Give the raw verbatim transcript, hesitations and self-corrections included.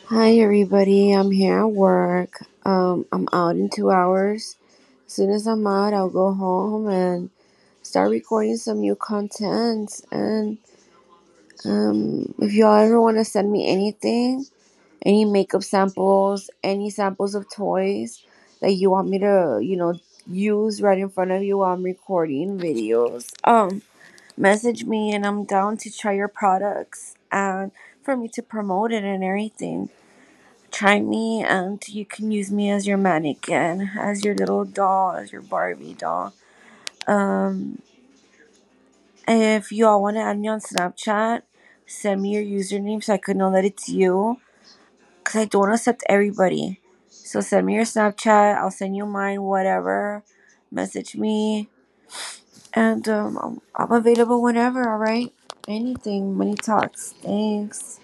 Hi everybody, I'm here at work. Um, I'm out in two hours. As soon as I'm out, I'll go home and start recording some new content. And um, if y'all ever want to send me anything, any makeup samples, any samples of toys that you want me to, you know, use right in front of you while I'm recording videos, um, message me and I'm down to try your products and for me to promote it and everything. Try me and you can use me as your mannequin, as your little doll, as your Barbie doll. Um, if you all want to add me on Snapchat, send me your username so I could know that it's you. Because I don't accept everybody. So send me your Snapchat. I'll send you mine, whatever. Message me. And um, I'm, I'm available whenever, all right? Anything. Money talks. Thanks.